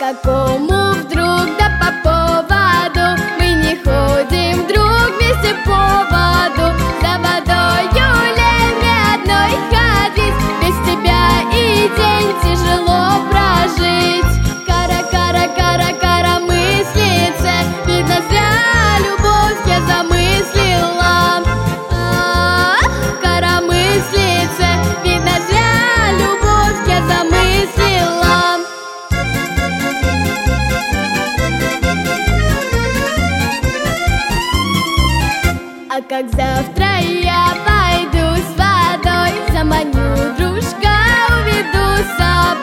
какому вдруг да по поводу мы не ходим друг вместе по воду? За водою лень ни одной ходить, без тебя и день тяжело прожить. Кара, кара, кара, кара мыслице, видно зря любовь я замыслила. Кара мыслице, видно зря любовь я замыслила. А как завтра я пойду с водой, заманю дружка, уведу с собой.